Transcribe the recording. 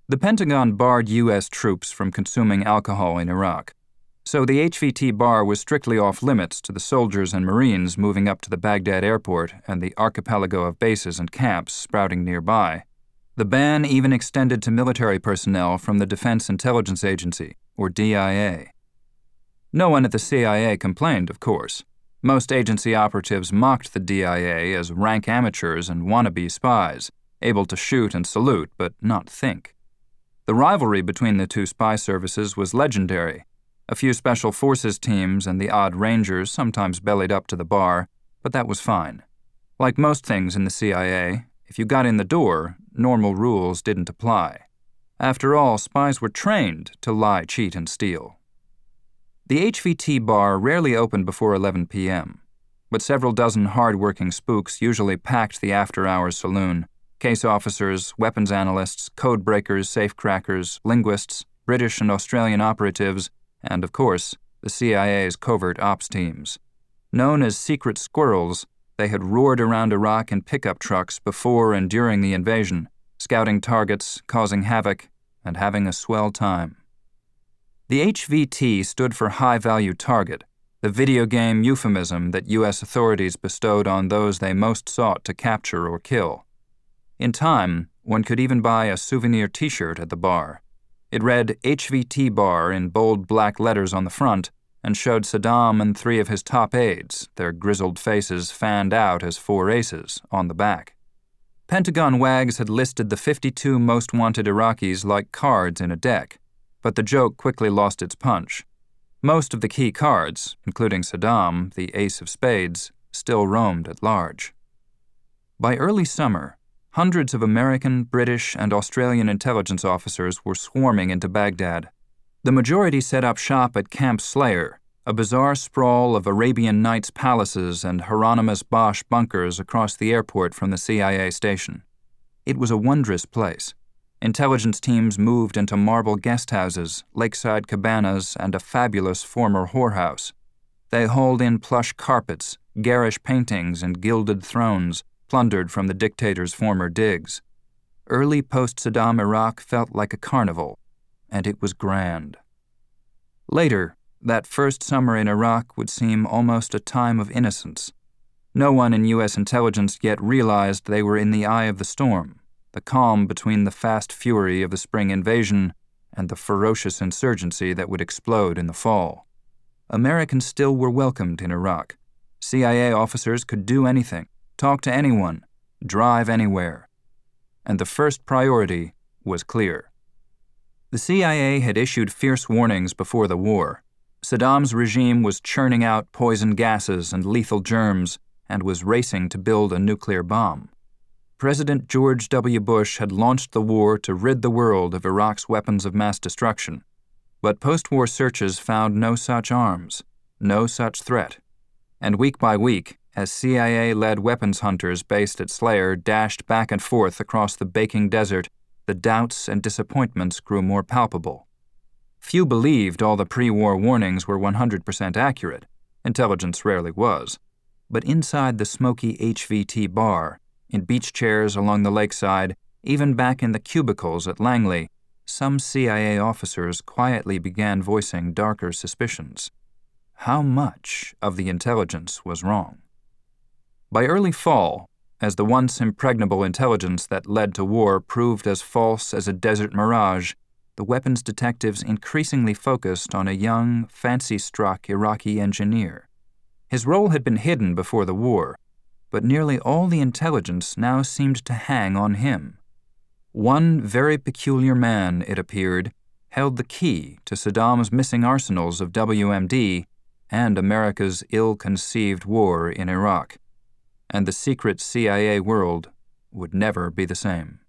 The Pentagon barred U.S. troops from consuming alcohol in Iraq, so the HVT bar was strictly off-limits to the soldiers and Marines moving up to the Baghdad airport and the archipelago of bases and camps sprouting nearby. The ban even extended to military personnel from the Defense Intelligence Agency, or DIA. No one at the CIA complained, of course. Most agency operatives mocked the DIA as rank amateurs and wannabe spies, able to shoot and salute but not think. The rivalry between the two spy services was legendary. A few special forces teams and the odd Rangers sometimes bellied up to the bar, but that was fine. Like most things in the CIA, if you got in the door, normal rules didn't apply. After all, spies were trained to lie, cheat, and steal. The HVT bar rarely opened before 11 p.m., but several dozen hard-working spooks usually packed the after-hours saloon. Case officers, weapons analysts, code breakers, safecrackers, linguists, British and Australian operatives, and, of course, the CIA's covert ops teams. Known as Secret Squirrels, they had roared around Iraq in pickup trucks before and during the invasion, scouting targets, causing havoc, and having a swell time. The HVT stood for High Value Target, the video game euphemism that U.S. authorities bestowed on those they most sought to capture or kill. In time, one could even buy a souvenir T-shirt at the bar. It read HVT Bar in bold black letters on the front and showed Saddam and 3 of his top aides, their grizzled faces fanned out as 4 aces, on the back. Pentagon wags had listed the 52 most wanted Iraqis like cards in a deck, but the joke quickly lost its punch. Most of the key cards, including Saddam, the ace of spades, still roamed at large. By early summer, hundreds of American, British, and Australian intelligence officers were swarming into Baghdad. The majority set up shop at Camp Slayer, a bizarre sprawl of Arabian Nights palaces and Hieronymus Bosch bunkers across the airport from the CIA station. It was a wondrous place. Intelligence teams moved into marble guest houses, lakeside cabanas, and a fabulous former whorehouse. They hauled in plush carpets, garish paintings, and gilded thrones, plundered from the dictator's former digs. Early post-Saddam Iraq felt like a carnival, and it was grand. Later, that first summer in Iraq would seem almost a time of innocence. No one in U.S. intelligence yet realized they were in the eye of the storm, the calm between the fast fury of the spring invasion and the ferocious insurgency that would explode in the fall. Americans still were welcomed in Iraq. CIA officers could do anything, talk to anyone, drive anywhere. And the first priority was clear. The CIA had issued fierce warnings before the war. Saddam's regime was churning out poison gases and lethal germs and was racing to build a nuclear bomb. President George W. Bush had launched the war to rid the world of Iraq's weapons of mass destruction, but post-war searches found no such arms, no such threat. And week by week, as CIA-led weapons hunters based at Slayer dashed back and forth across the baking desert, the doubts and disappointments grew more palpable. Few believed all the pre-war warnings were 100% accurate. Intelligence rarely was. But inside the smoky HVT bar, in beach chairs along the lakeside, even back in the cubicles at Langley, some CIA officers quietly began voicing darker suspicions. How much of the intelligence was wrong? By early fall, as the once impregnable intelligence that led to war proved as false as a desert mirage, the weapons detectives increasingly focused on a young, fancy-struck Iraqi engineer. His role had been hidden before the war, but nearly all the intelligence now seemed to hang on him. One very peculiar man, it appeared, held the key to Saddam's missing arsenals of WMD and America's ill-conceived war in Iraq. And the secret CIA world would never be the same.